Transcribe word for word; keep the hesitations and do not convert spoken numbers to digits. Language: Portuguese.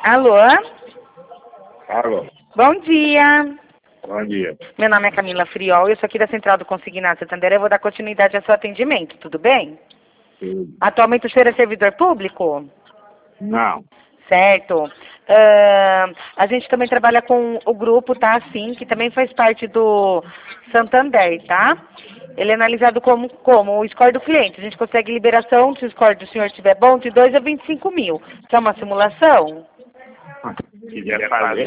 Alô? Alô, Bom dia. bom dia. Meu nome é Camila Friol, eu sou aqui da Central do Consignado Santander. Eu vou dar continuidade ao seu atendimento, tudo bem? Tudo. Atualmente o senhor é servidor público? Não, Certo. Ahn, a gente também trabalha com o grupo, tá? Sim, que também faz parte do Santander, tá? Ele é analisado como, como o score do cliente. A gente consegue liberação, se o score do senhor estiver bom, de dois a vinte e cinco mil. Que é uma simulação? se quiser fazer,